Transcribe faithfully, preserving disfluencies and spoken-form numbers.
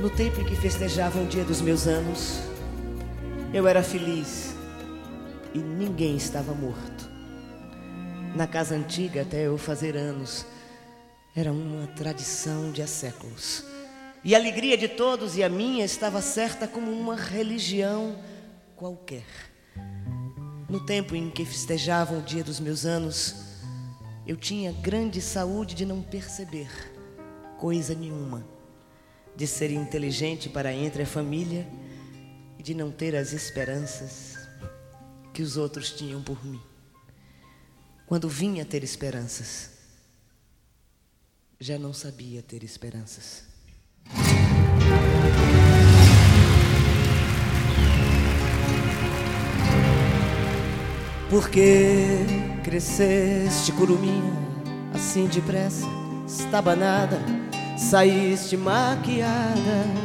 No tempo em que festejavam o dia dos meus anos, eu era feliz e ninguém estava morto. Na casa antiga, até eu fazer anos, era uma tradição de há séculos. E a alegria de todos e a minha estava certa como uma religião qualquer. No tempo em que festejavam o dia dos meus anos, eu tinha grande saúde de não perceber coisa nenhuma, de ser inteligente para entre a família e de não ter as esperanças que os outros tinham por mim. Quando vinha ter esperanças, já não sabia ter esperanças. Por que cresceste, curuminha, assim depressa, estabanada, saíste maquiada?